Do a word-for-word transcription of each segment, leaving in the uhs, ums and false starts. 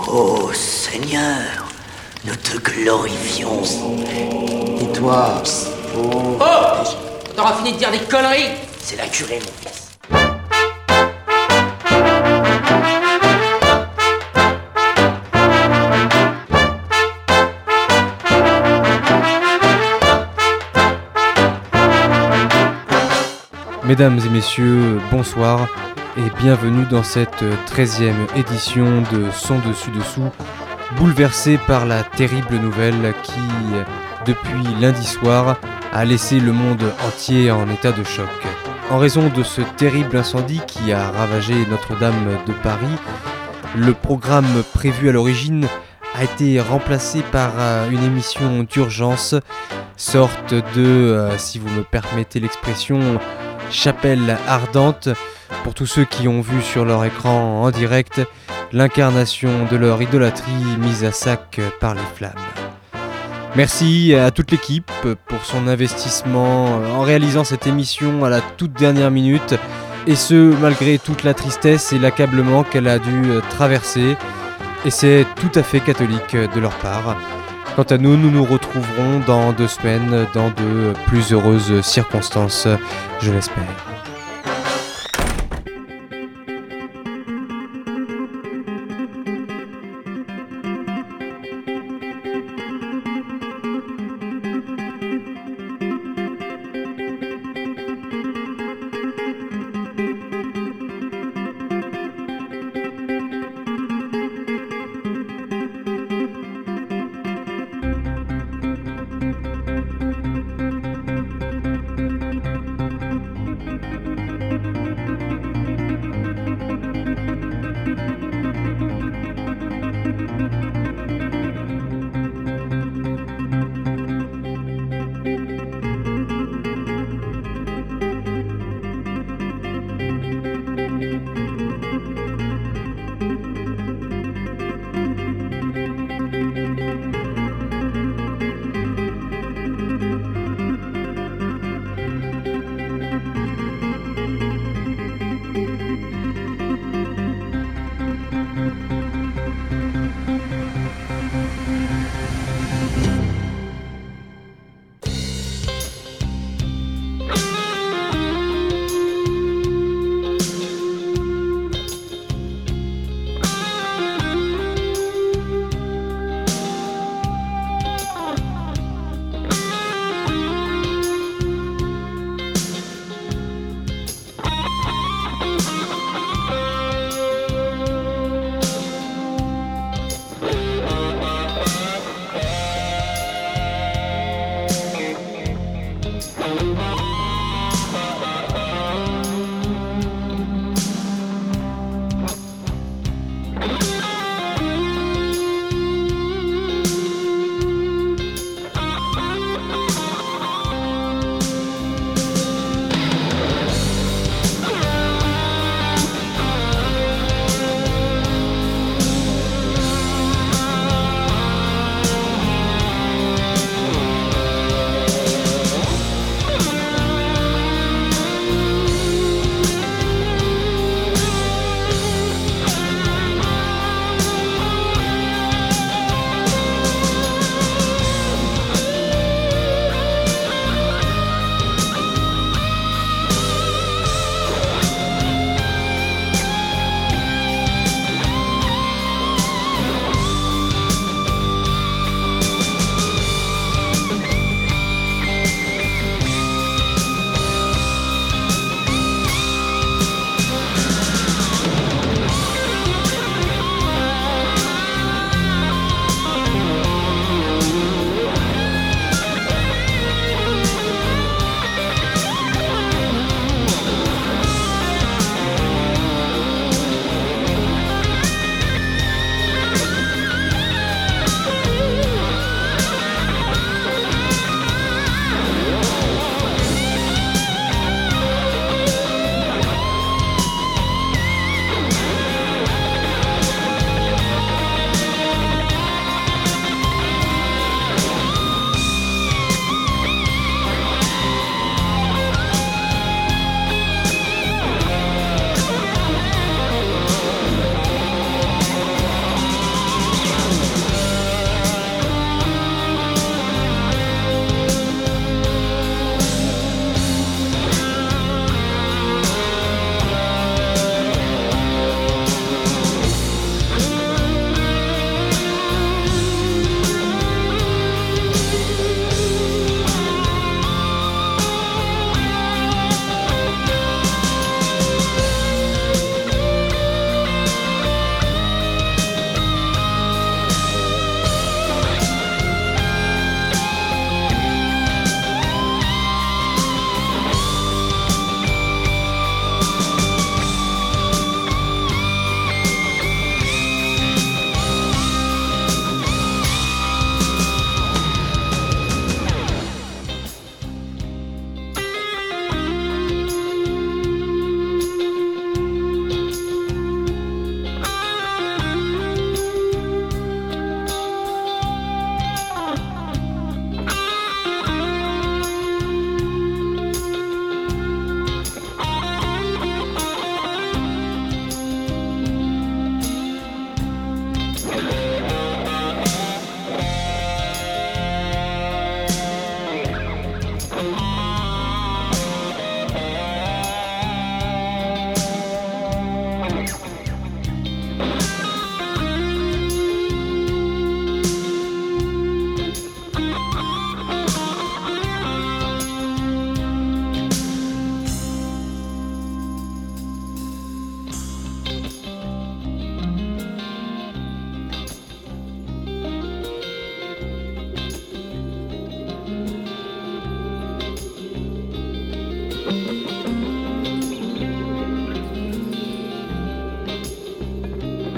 Ô Seigneur, nous te glorifions. Et toi, oh Oh T'auras fini de dire des conneries. C'est la curée, mon fils. Mesdames et messieurs, bonsoir et bienvenue dans cette treizième édition de Son Dessus Dessous, bouleversée par la terrible nouvelle qui, depuis lundi soir, a laissé le monde entier en état de choc. En raison de ce terrible incendie qui a ravagé Notre-Dame de Paris, le programme prévu à l'origine a été remplacé par une émission d'urgence, sorte de, euh, si vous me permettez l'expression, chapelle ardente pour tous ceux qui ont vu sur leur écran en direct l'incarnation de leur idolâtrie mise à sac par les flammes. Merci à toute l'équipe pour son investissement en réalisant cette émission à la toute dernière minute, et ce malgré toute la tristesse et l'accablement qu'elle a dû traverser, et c'est tout à fait catholique de leur part. Quant à nous, nous nous retrouverons dans deux semaines dans de plus heureuses circonstances, je l'espère.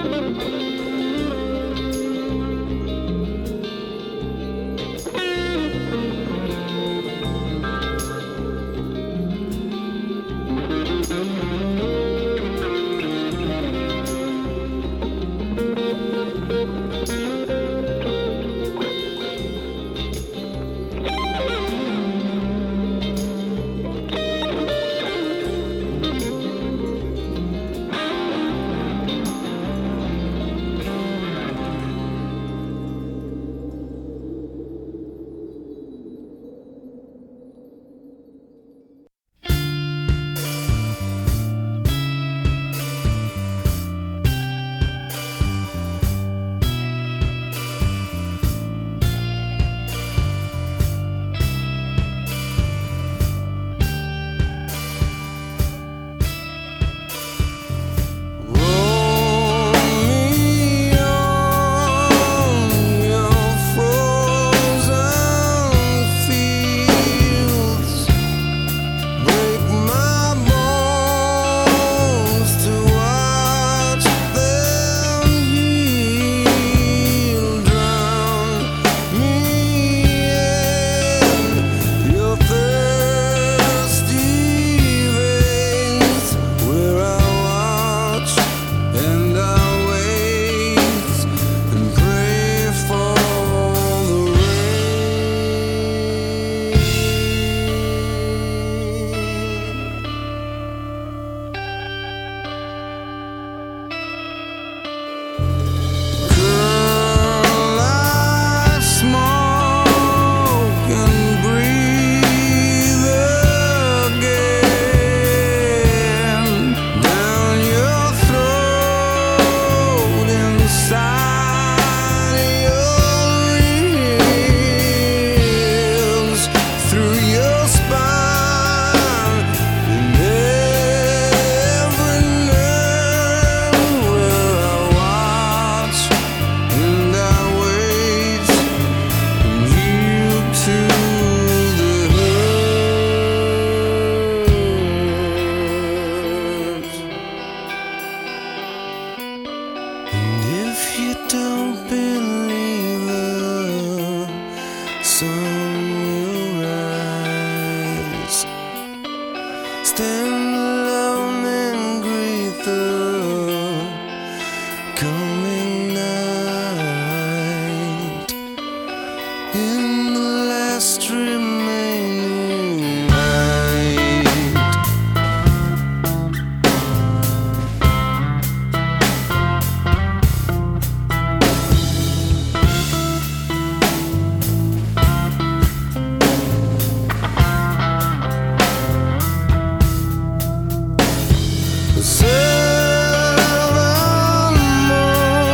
Seven more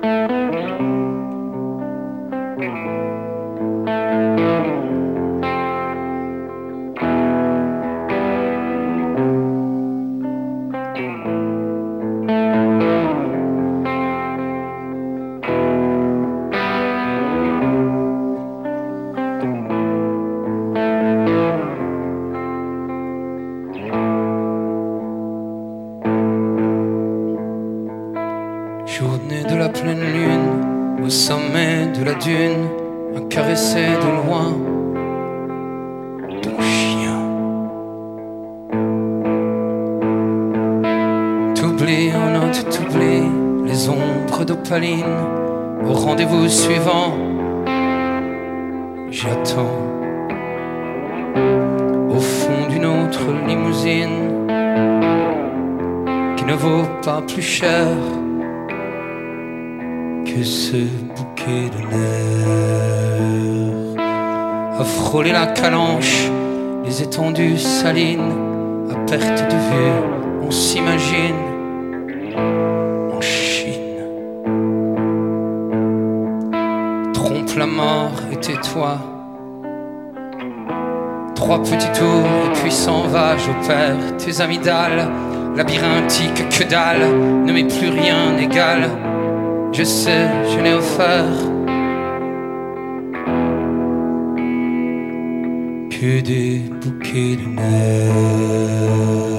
Journée de la pleine lune, au sommet de la dune, un caressé de loin, ton chien. T'oublies, oh non, tu t'oublies, les ombres d'opaline, au rendez-vous suivant, j'attends. Au fond d'une autre limousine, qui ne vaut pas plus cher que ce bouquet de nerfs, à frôler la calanche, les étendues salines, à perte de vue, on s'imagine en Chine. Trompe la mort et tais-toi. Trois petits tours et puis s'en va, j'opère tes amygdales, labyrinthique que dalle, ne m'est plus rien égal. Je sais, je n'ai offert que des bouquets de nerfs.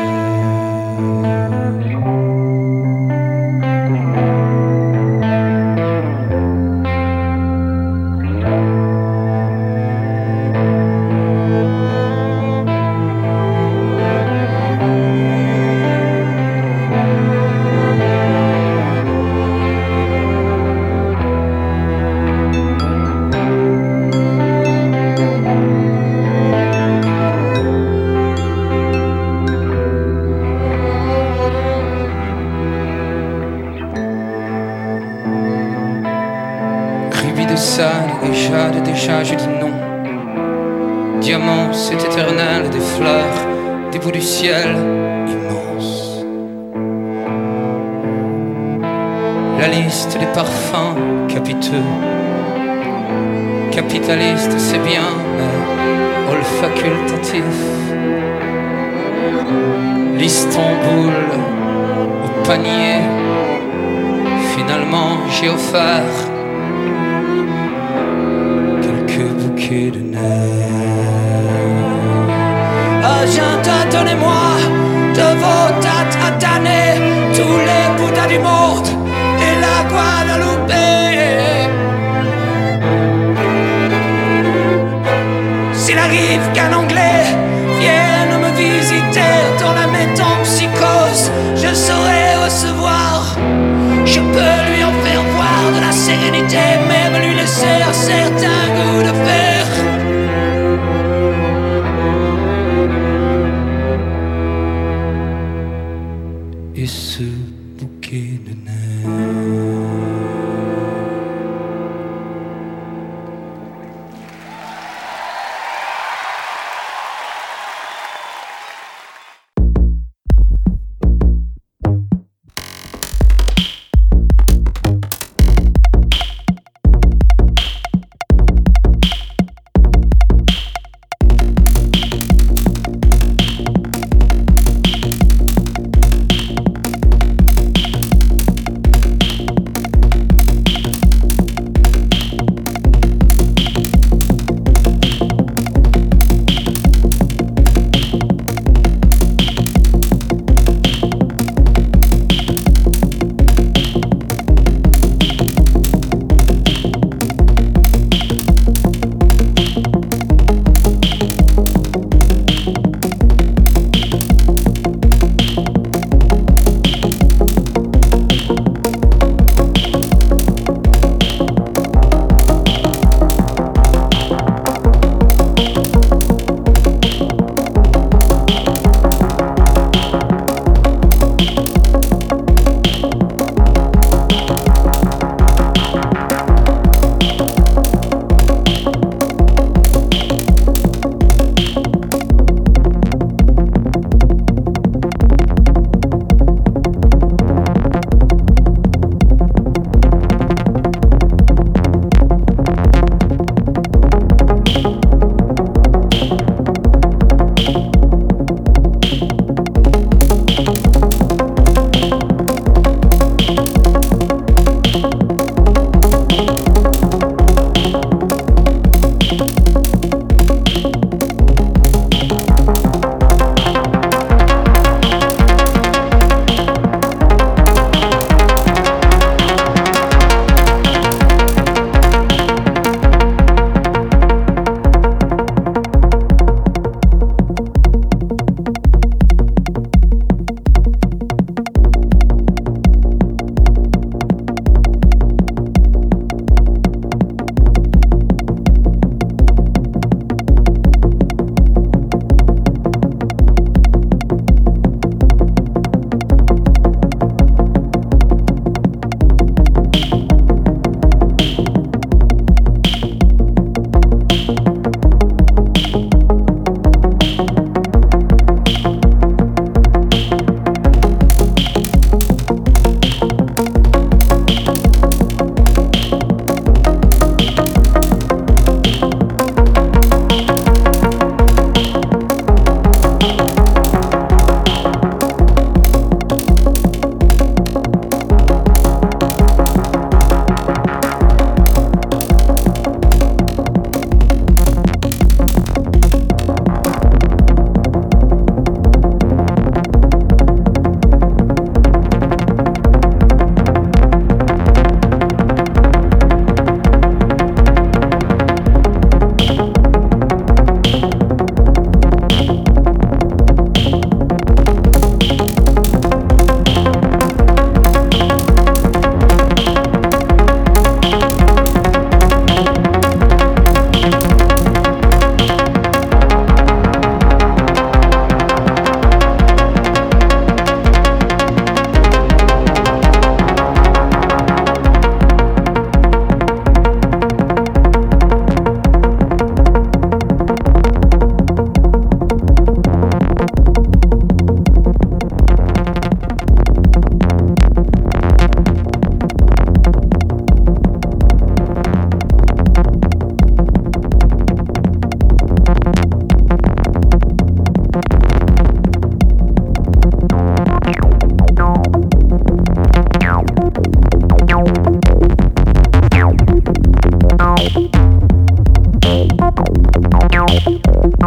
Et jade, déjà je dis non. Diamant, c'est éternel, des fleurs, des bouts du ciel immenses. La liste des parfums capiteux, capitaliste c'est bien, mais olfacultatif. L'Istanbul au panier, finalement j'ai offert bouquet de nerfs. Agenda, donnez-moi de vos dates à damner tous les Bouddhas du monde et la Guadeloupe. S'il arrive qu'un Anglais vienne me visiter dans la métempsychose, je saurai recevoir. Je peux lui en faire voir de la sérénité, même lui laisser un certain goût de fer. Et ce bouquet de nerfs.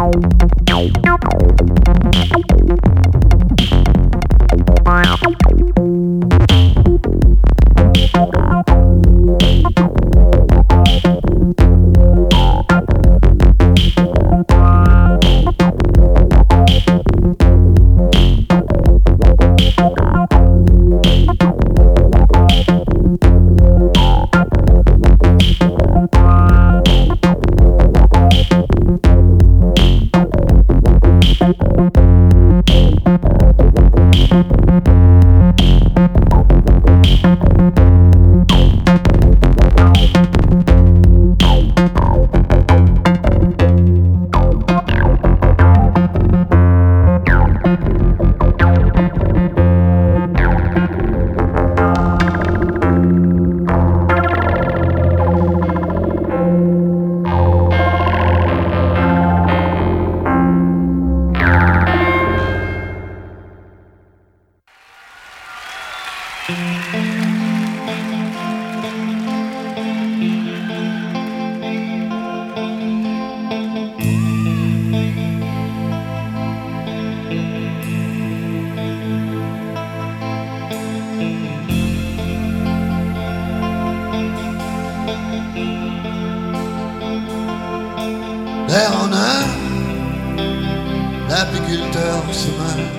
L'air en heure, l'apiculteur se meurt.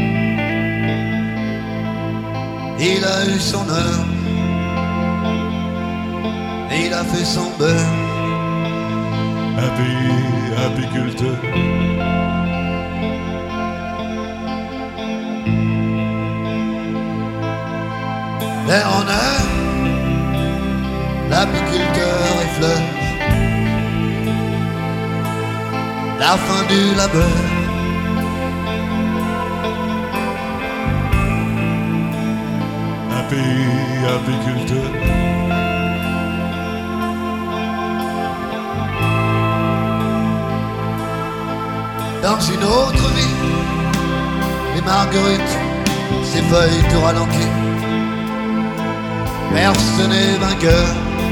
Il a eu son heure, et il a fait son beurre. Happy, apiculteur. L'air en heure, l'apiculteur effleure la fin du labeur. Happy, apiculteur. Dans une autre vie, les marguerites, ses feuilles tout ralenties. Personne n'est vainqueur.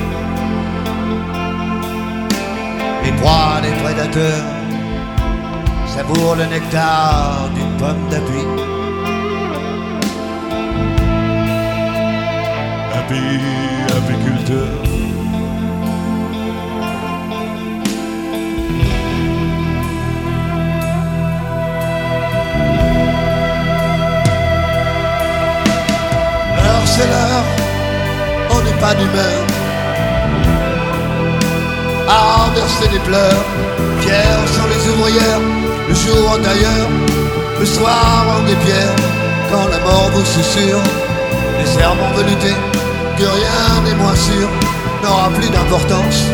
Les proies des prédateurs savourent le nectar d'une pomme d'appui. Happy, apiculteur. L'heure c'est l'heure, on n'est pas d'humeur à verser des pleurs. Pierres sont les ouvrières, le jour en tailleur, le soir en des pierres. Quand la mort vous susurre, les serments veloutés, que rien n'est moins sûr, n'aura plus d'importance,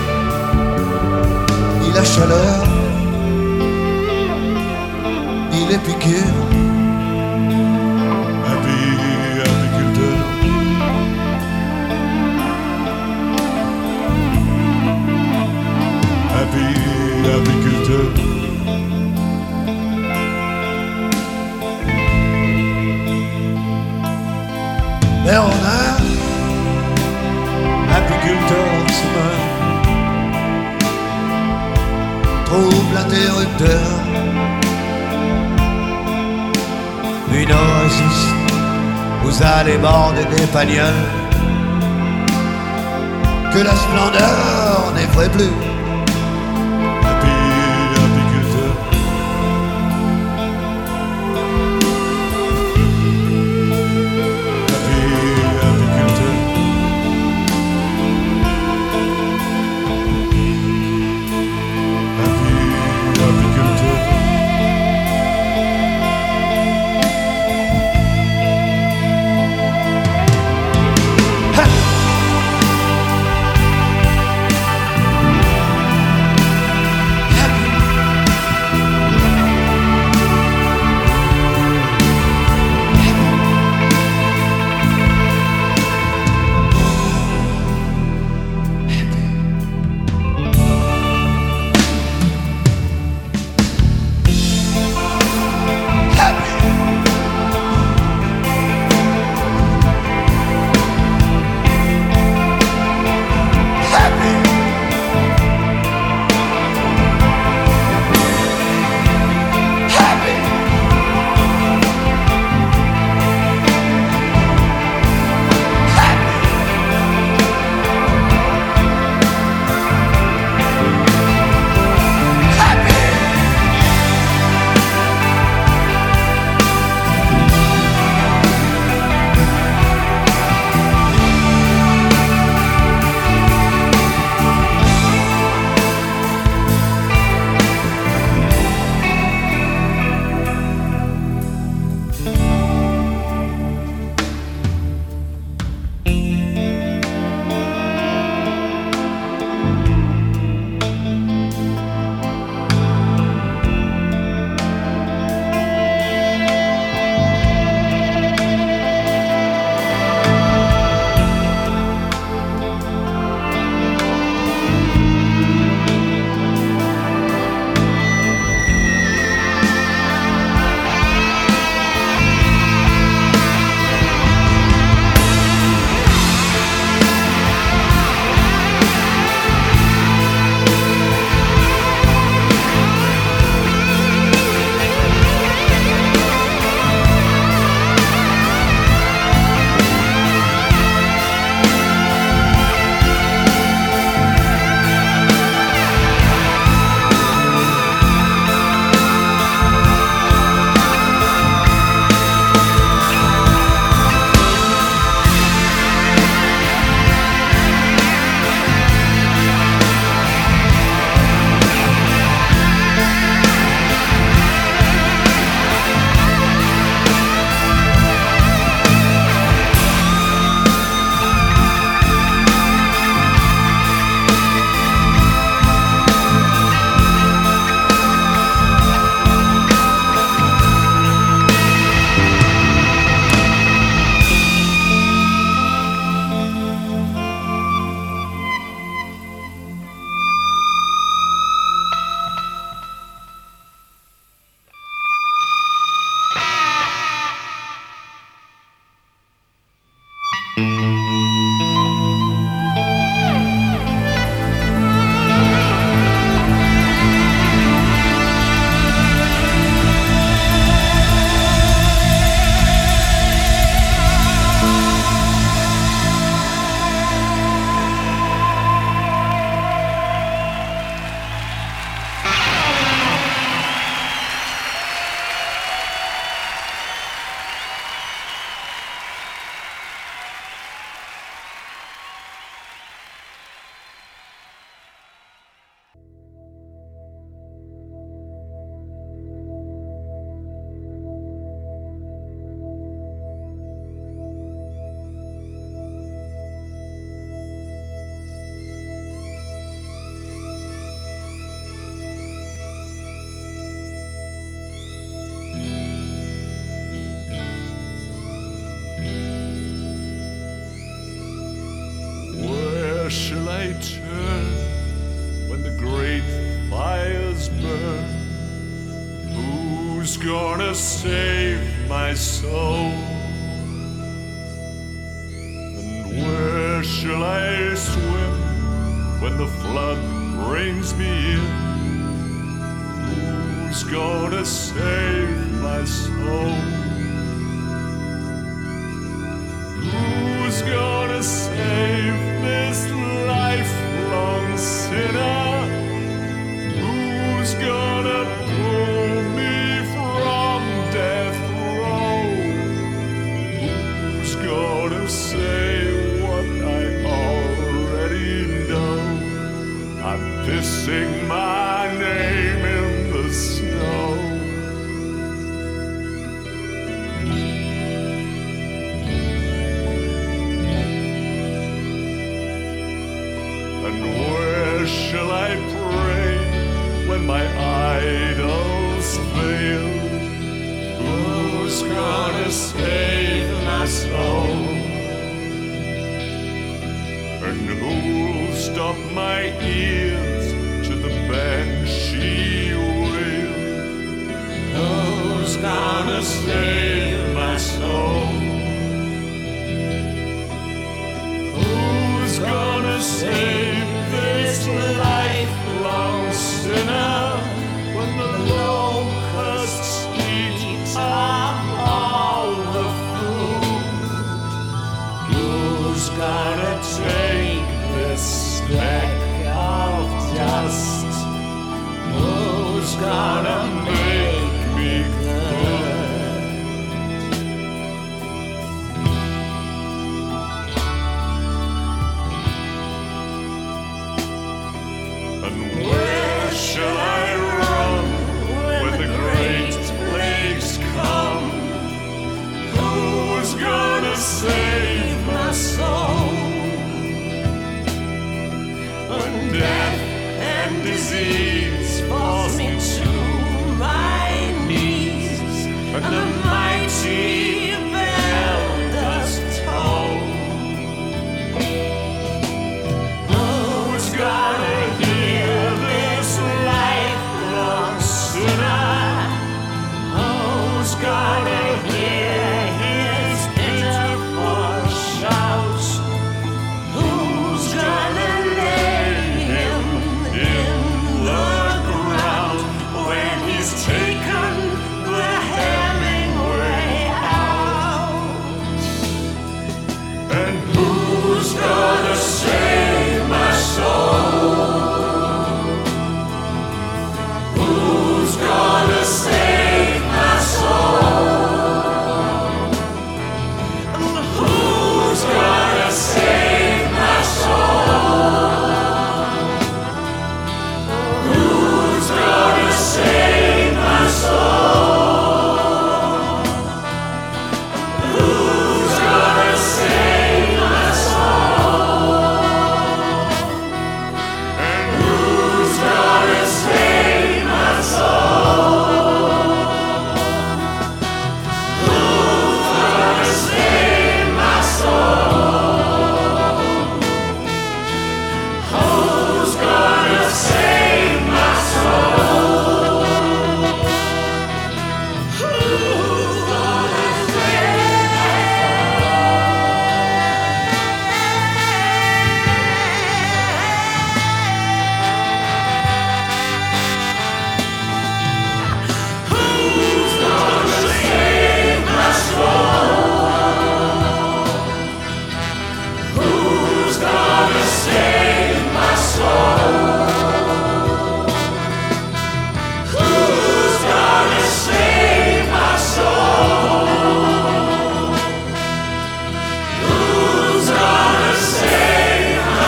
ni la chaleur, ni les piqûres. Happy, apiculteur. Happy, apiculteur. L'air en heure, l'apiculteur se meurt. Trouble interrupteur. Une oasis, vous allez border des pagnols. Que la splendeur n'effraie plus. Happy, apiculteur. where shall I turn when the great fires burn? Who's gonna save my soul? And where shall I swim when the flood brings me in? Who's gonna save my soul? Who's gonna save this lifelong sinner? Who's gonna pull me from death row? Who's gonna say what I already know? I'm pissing my name in the snow. And where shall I pray when my idols fail? Who's gonna save my soul? And who'll stop my ears to the banshee wail? Who's gonna save my soul? Who's gonna save this lifelong sinner when the locusts eat up all the food? Who's gonna take this speck of dust? Who's gonna make me good? And where shall I run when the great plagues come? Who's gonna save my soul? When death and disease force me to my knees, and the mighty bell does toll. Who's gonna hear this lifelong sinner? Who's gonna hear his pitiful shouts? Who's gonna lay him in the ground when he's taken the Hemingway out? And who's gonna save my soul? Who's gonna save my soul? Who's gonna save my soul? Who's gonna save my soul? Who's gonna save my soul? And who's gonna save my soul? Who's gonna save my soul? Who's gonna save my soul? Who's gonna Who's gonna save my soul? Who's gonna save my soul? Who's gonna save my soul? Who's gonna save my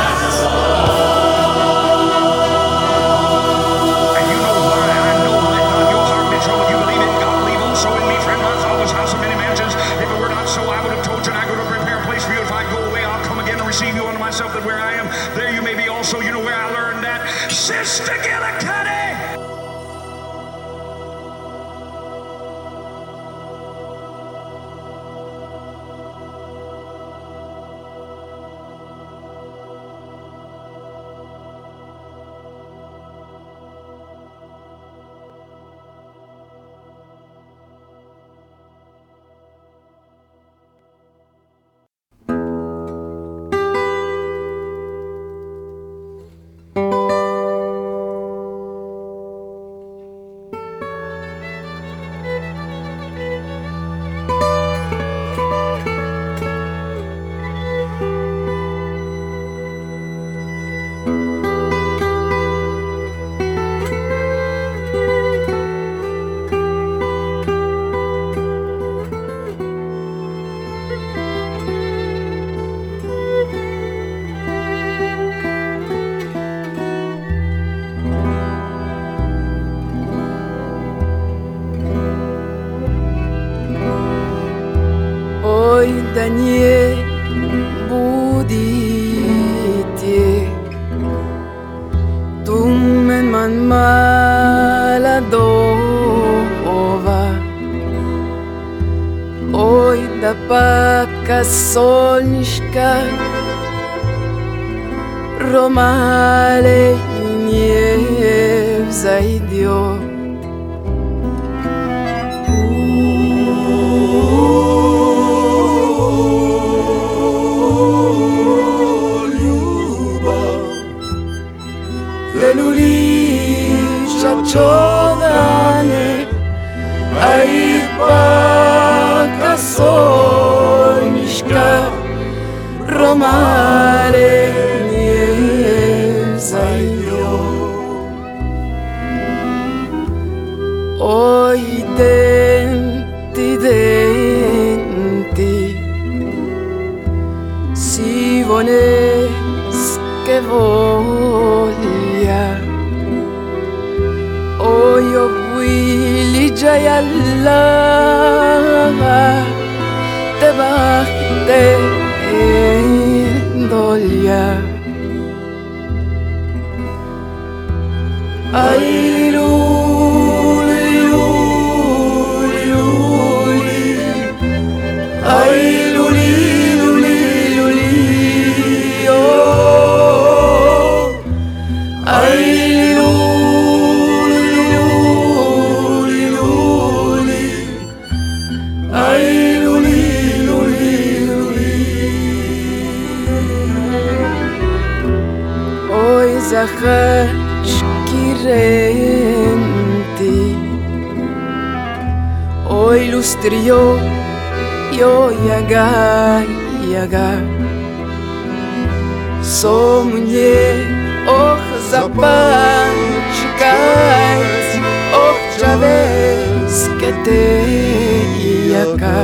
And you know why I know let not your heart be troubled. You believe in God, believe also in me. Friend, my father's house of many mansions. If it were not so, I would have told you, and I go to prepare a place for you. If I go away, I'll come again and receive you unto myself, that where I am, there you may be also. You know where I learned that. Sister Gillicuddy! Panie budite Tumen man maladova Oj da paka solniška Romale nie vzajdio Čodane, a ipak solniška romare nije zajdio. Oj, denti, denti, sivoneske volja. Oj, obuiliđaj Allah, te bahte dolja. Aj, luli, luli, luli, aj, luli, luli, luli, oh, aj, Zahački renti Oj lustrio jo jaga jaga Somnje oh zapančkaj Oh čaveske te jaka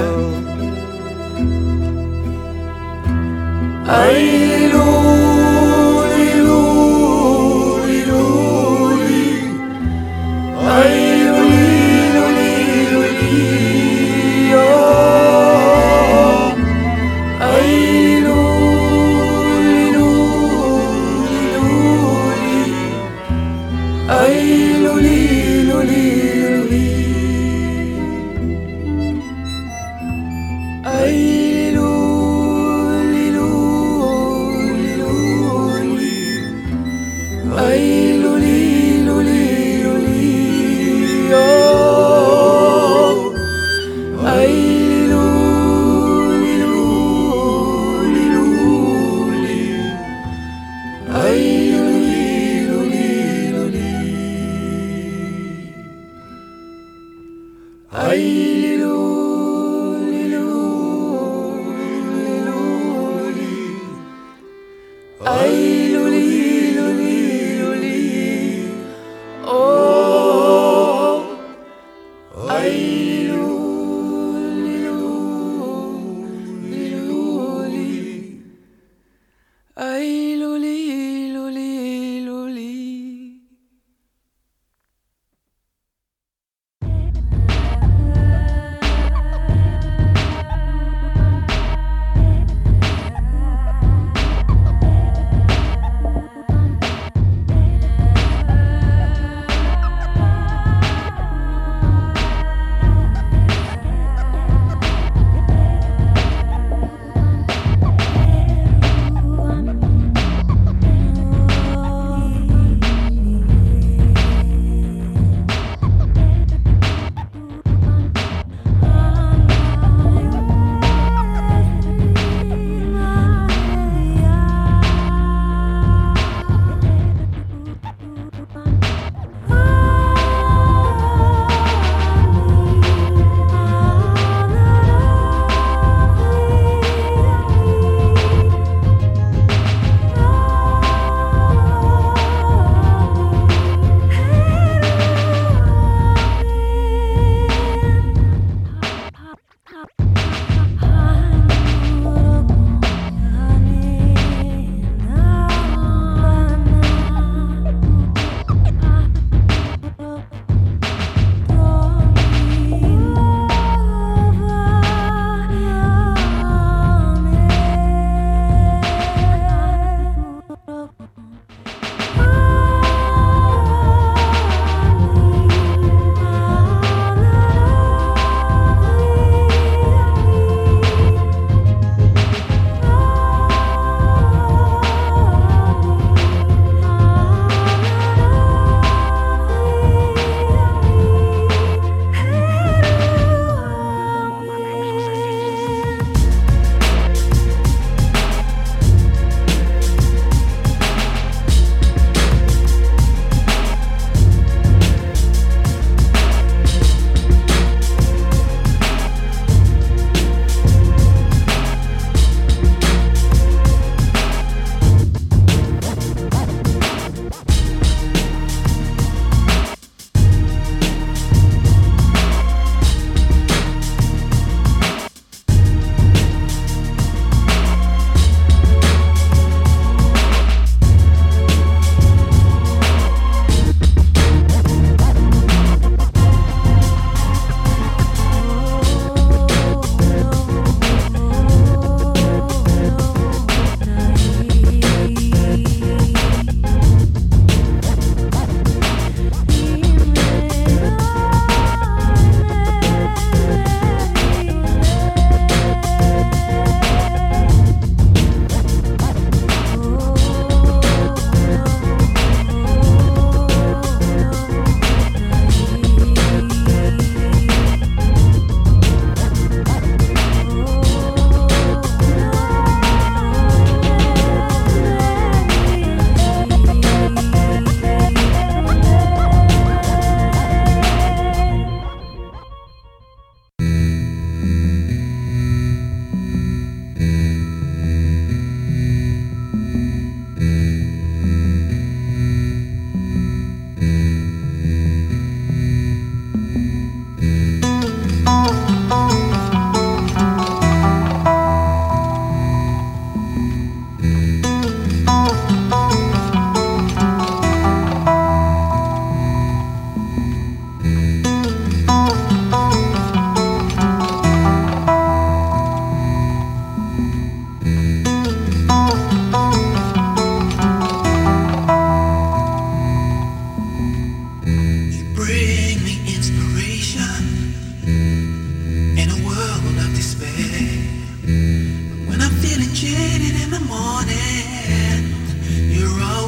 Aj Ay, luli, luli,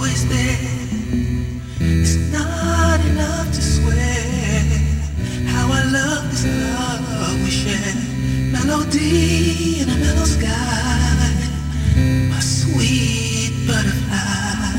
always there. It's not enough to swear how I love this love we share. Melody in a mellow sky, my sweet butterfly.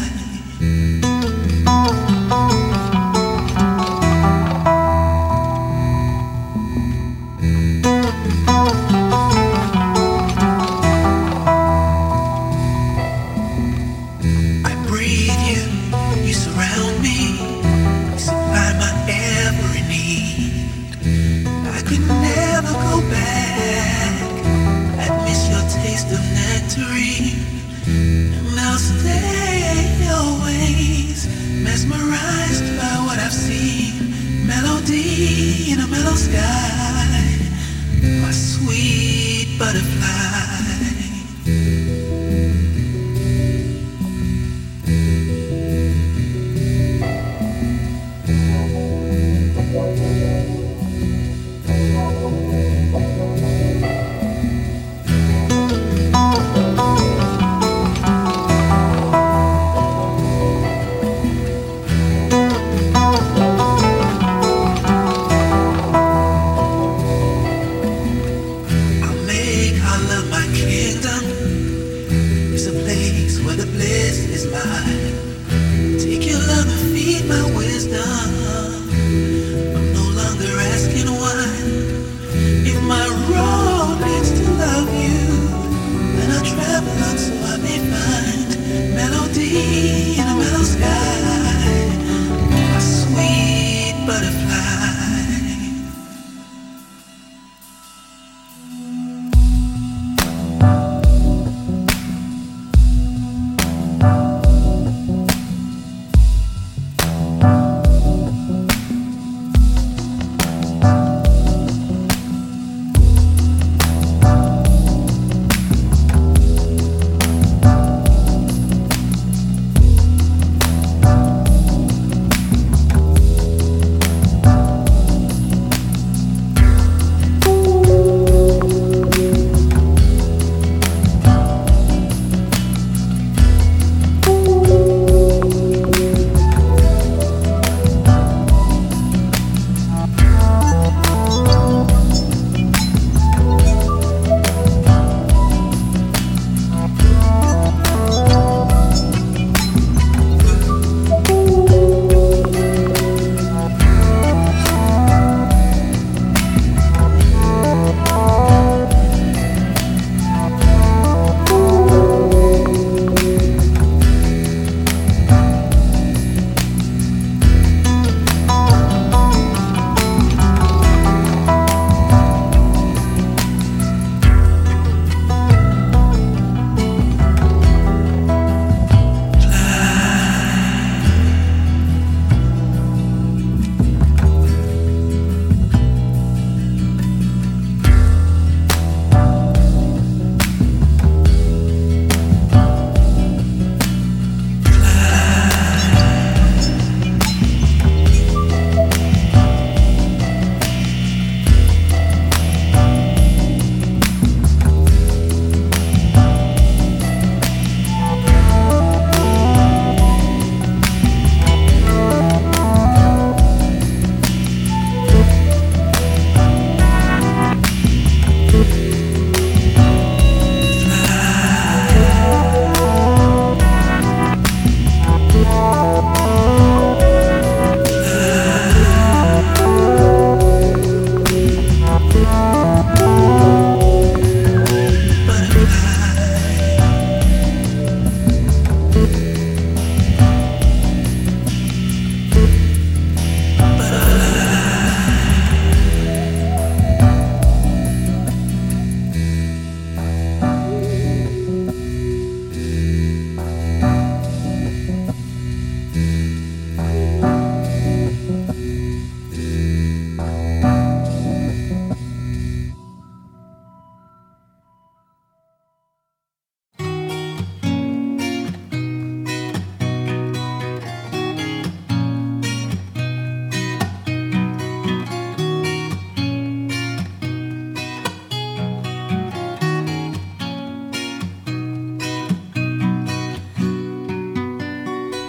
And I'll stay always mesmerized by what I've seen. Melody in a mellow sky, my sweet butterfly.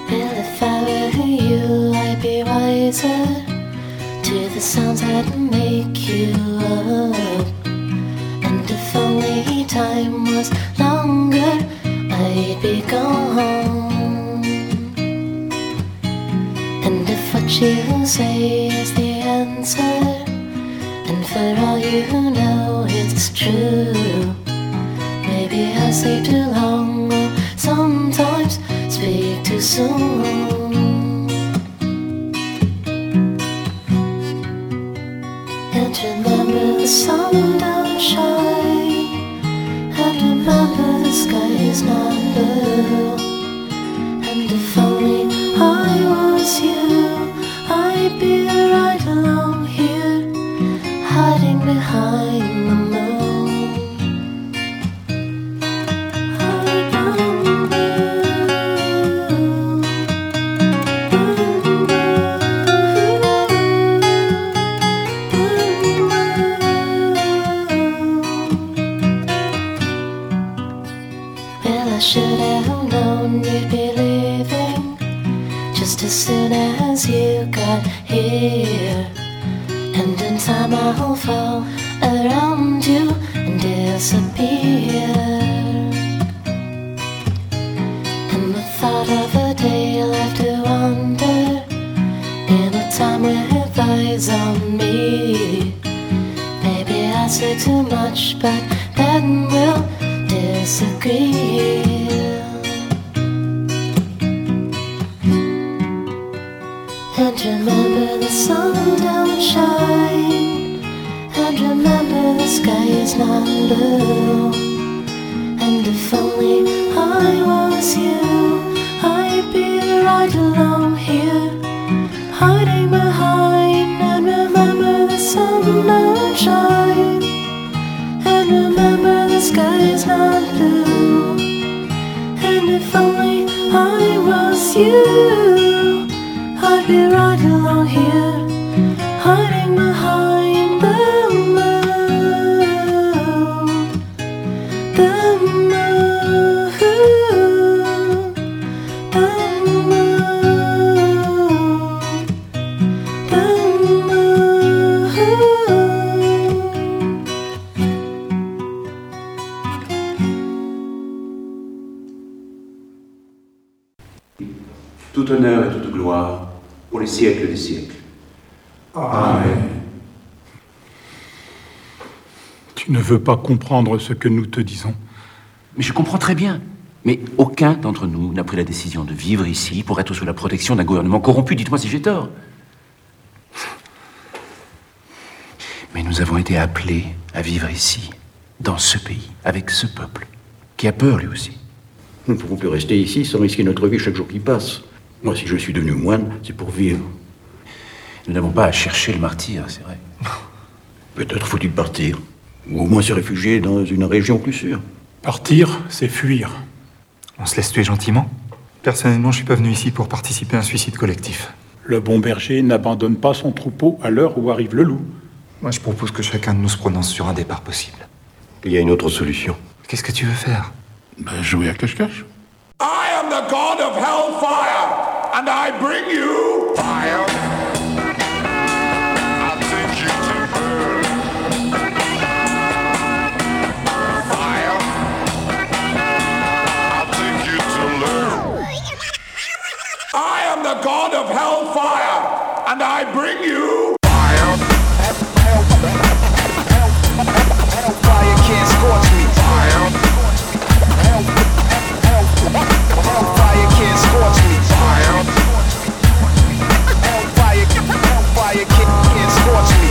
Well, if I were you, I'd be wiser to the sounds that make you up. And if only time was longer, I'd be gone. And if what you say is the answer, and for all you know it's true, maybe I say too long or sometimes speak too soon. And remember the sun don't shine, and remember the sky is not blue. And if only I was you, I'd be right along here, hiding behind the moon. Well, I should have known you'd be leaving just as soon as you got here. And in time I'll fall around you and disappear. And the thought of a day left to wander in a time with eyes on me. Maybe I say too much, but then we'll disagree. And remember the sun don't shine, and remember the sky is not blue. And if only I was you, I'd be right along here, hiding behind. And remember the sun don't shine, and remember the sky is not blue. And if only I was you, I'd be right along here, hiding behind the moon, the moon, the moon, the moon. Tout honneur et toute gloire pour les siècles des siècles. Amen. Tu ne veux pas comprendre ce que nous te disons. Mais je comprends très bien. Mais aucun d'entre nous n'a pris la décision de vivre ici pour être sous la protection d'un gouvernement corrompu. Dites-moi si j'ai tort. Mais nous avons été appelés à vivre ici, dans ce pays, avec ce peuple, qui a peur lui aussi. Nous ne pouvons plus rester ici sans risquer notre vie chaque jour qui passe. Moi, si je suis devenu moine, c'est pour vivre. Nous n'avons pas à chercher le martyr, c'est vrai. Peut-être faut-il partir. Ou au moins se réfugier dans une région plus sûre. Partir, c'est fuir. On se laisse tuer gentiment. Personnellement, je suis pas venu ici pour participer à un suicide collectif. Le bon berger n'abandonne pas son troupeau à l'heure où arrive le loup. Moi, je propose que chacun de nous se prononce sur un départ possible. Il y a une autre solution. Qu'est-ce que tu veux faire? Ben, jouer à cache-cache. I am the god of hellfire, and I bring you fire. I'll take you to burn. Fire. I'll take you to learn. I am the god of hellfire, and I bring you fire. Hellfire can't scorch me. Fire. Hellfire can't scorch me. Fire. Hellfire, hellfire can't, can't scorch me.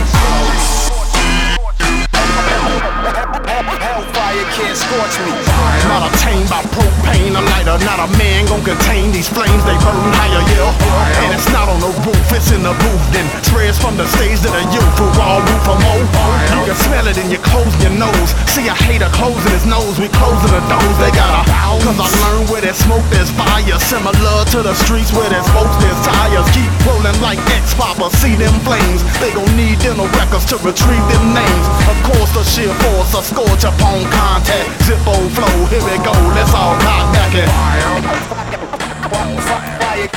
Hellfire can't scorch me. Not obtained by propane, a lighter, not a man gon' contain these flames, they burn higher, yeah. And it's not on the roof, it's in the booth. Then spreads from the stage to the youth who all root for more. You can smell it in your clothes, your nose. See a hater closing his nose, we closing the doors. They got a house, cause I learned where there's smoke, there's fire. Similar to the streets where there's folks, there's tires. Keep rolling like X-Papa, see them flames. They gon' need dental records to retrieve them names. Of course the sheer force, a scorch upon contact. Zippo flow, here we go, let's all cock back it. Fire.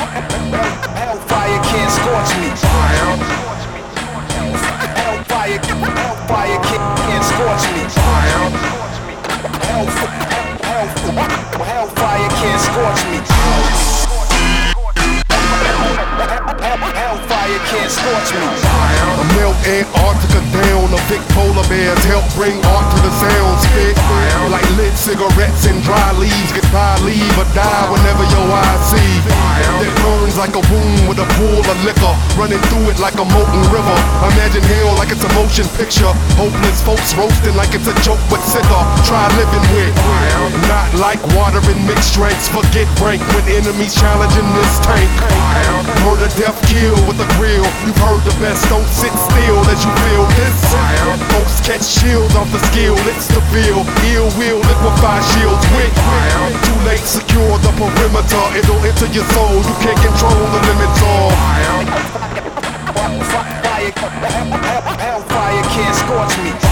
can't scorch me. A melt Antarctica down, a big polar bears help bring art to the sound spit. Like lit cigarettes and dry leaves, goodbye, leave or die whenever your eyes see. That burns like a wound with a pool of liquor, running through it like a molten river. Imagine hell like it's a motion picture. Hopeless folks roasting like it's a joke but sicker. Try living with, not like water in mixed drinks. Forget rank when enemies challenging this tank. Murder, death, kill with a grill. You've heard the best, don't sit still as you feel this. Folks catch chills off the skill, it's the feel. Ill will liquefy shields with. Too late, secure the perimeter. It'll enter your soul, you can't control the limits of. Hellfire can't scorch me.